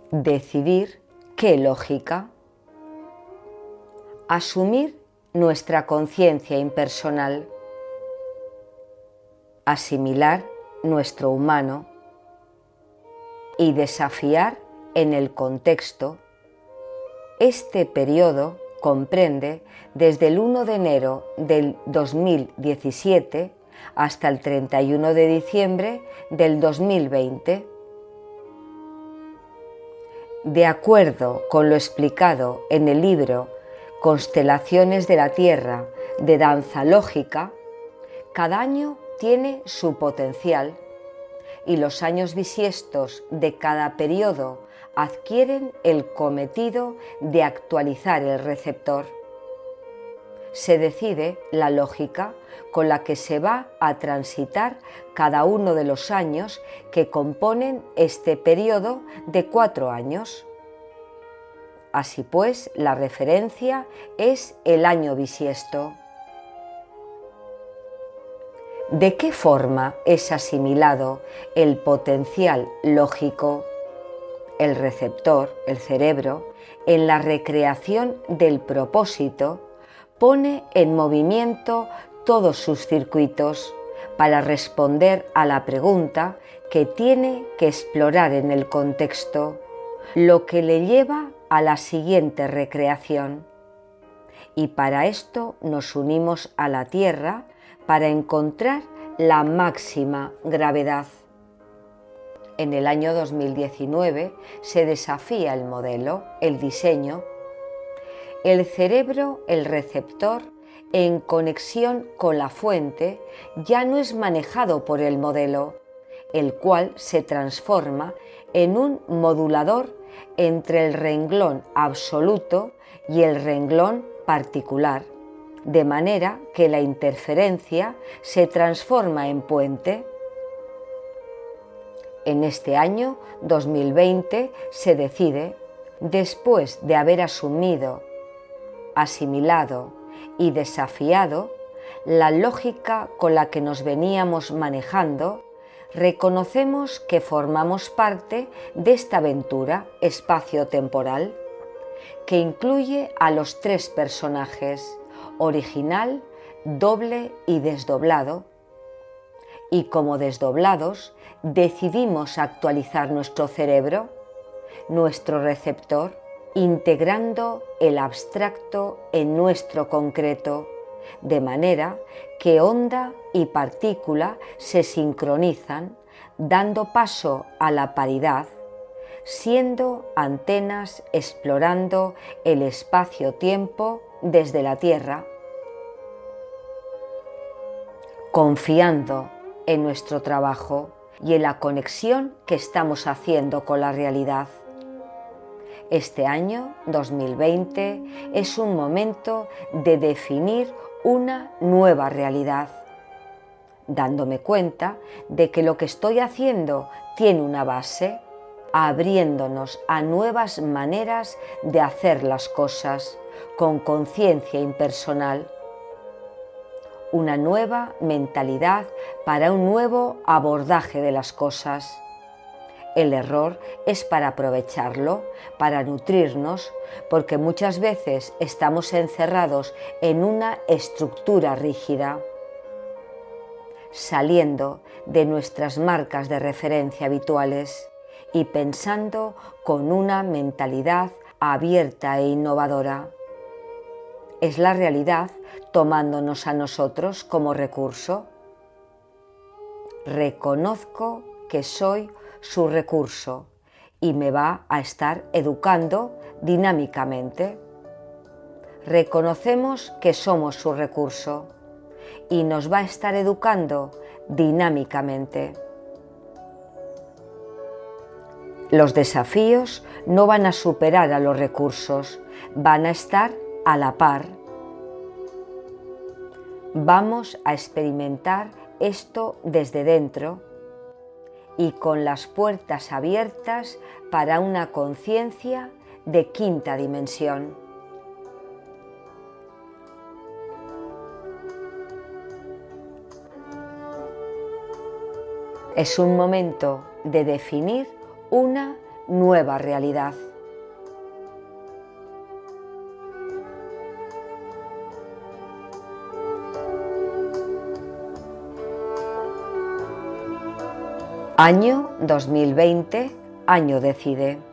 Decidir qué lógica. Asumir nuestra conciencia impersonal. Asimilar nuestro humano y desafiar en el contexto. Este periodo comprende desde el 1 de enero del 2017 hasta el 31 de diciembre del 2020. De acuerdo con lo explicado en el libro Constelaciones de la Tierra de Danza Lógica, cada año tiene su potencial y los años bisiestos de cada periodo adquieren el cometido de actualizar el receptor. Se decide la lógica con la que se va a transitar cada uno de los años que componen este periodo de 4 años. Así pues, la referencia es el año bisiesto. ¿De qué forma es asimilado el potencial lógico, el receptor, el cerebro, en la recreación del propósito? Pone en movimiento todos sus circuitos para responder a la pregunta que tiene que explorar en el contexto, lo que le lleva a la siguiente recreación. Y para esto nos unimos a la Tierra para encontrar la máxima gravedad. En el año 2019 se desafía el modelo, el diseño. El cerebro, el receptor, en conexión con la fuente, ya no es manejado por el modelo, el cual se transforma en un modulador entre el renglón absoluto y el renglón particular, de manera que la interferencia se transforma en puente. En este año 2020 se decide, después de haber asumido, asimilado y desafiado la lógica con la que nos veníamos manejando, reconocemos que formamos parte de esta aventura espacio-temporal, que incluye a los 3 personajes, original, doble y desdoblado, y como desdoblados decidimos actualizar nuestro cerebro, nuestro receptor, integrando el abstracto en nuestro concreto, de manera que onda y partícula se sincronizan, dando paso a la paridad, siendo antenas explorando el espacio-tiempo desde la Tierra, confiando en nuestro trabajo y en la conexión que estamos haciendo con la realidad. Este año 2020 es un momento de definir una nueva realidad, dándome cuenta de que lo que estoy haciendo tiene una base, abriéndonos a nuevas maneras de hacer las cosas con conciencia impersonal, una nueva mentalidad para un nuevo abordaje de las cosas. El error es para aprovecharlo, para nutrirnos, porque muchas veces estamos encerrados en una estructura rígida, saliendo de nuestras marcas de referencia habituales y pensando con una mentalidad abierta e innovadora. Es la realidad tomándonos a nosotros como recurso. Reconozco que soy su recurso y me va a estar educando dinámicamente. Reconocemos que somos su recurso y nos va a estar educando dinámicamente. Los desafíos no van a superar a los recursos, van a estar a la par. Vamos a experimentar esto desde dentro y con las puertas abiertas para una conciencia de 5ª dimensión. Es un momento de definir una nueva realidad. Año 2020, año Decide.